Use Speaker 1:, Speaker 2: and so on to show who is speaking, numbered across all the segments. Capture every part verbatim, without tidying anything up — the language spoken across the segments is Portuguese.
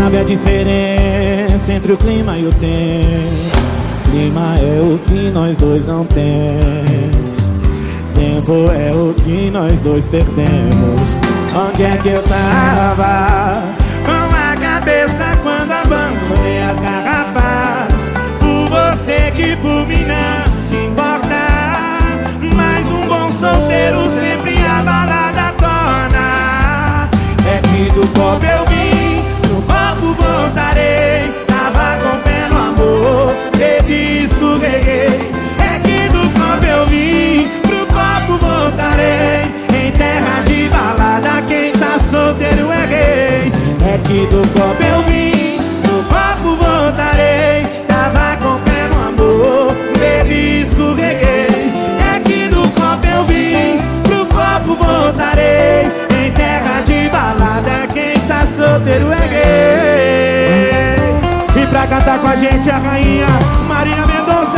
Speaker 1: sabe a diferença entre o clima e o tempo. Clima é o que nós dois não temos, tempo é o que nós dois perdemos. Onde é que eu tava com a cabeça quando abandonei as garrafas? Por você que por mim não se importa. Mas um bom solteiro sempre a balada torna. É que do copo eu vim, no copo voltarei. Tava com pé no amor, bebi, escorreguei. É que do copo eu vim, pro copo voltarei. Em terra de balada quem tá solteiro é rei. É que do copo eu vim, pro copo voltarei. Tava com pé no amor, bebi, escorreguei. É que do copo eu vim, pro copo voltarei. Em terra de balada quem tá solteiro é rei. E pra cantar com a gente a rainha Marília Mendonça.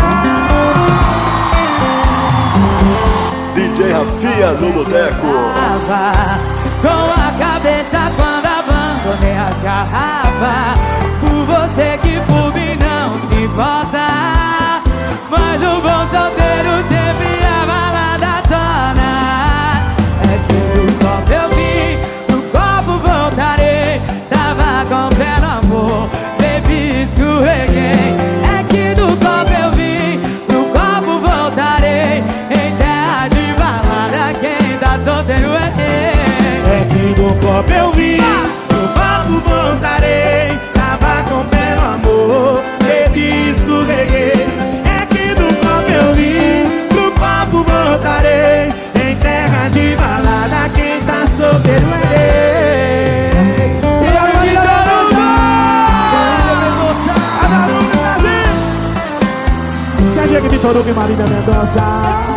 Speaker 2: D J Rafinha no boteco.
Speaker 3: Com a cabeça quando abandonei as garrafas. Por você que por mim não se importa. Mas o bom solteiro sempre a balada torna. É que do copo eu vim, no copo voltarei. Tava com pé no amor, bebi, escorreguei. É que do copo eu vim, no copo voltarei. Em terra de balada quem tá solteiro é rei.
Speaker 1: É que do copo eu vim, no copo voltarei. Tava com pé no amor, bebi, escorreguei. É que do copo eu vim, pro copo voltarei. Em terra de balada quem tá solteiro é rei. E aí, Marília Mendonça! A Marília Mendonça! Serginho Vitor Hugo e Marília Mendonça.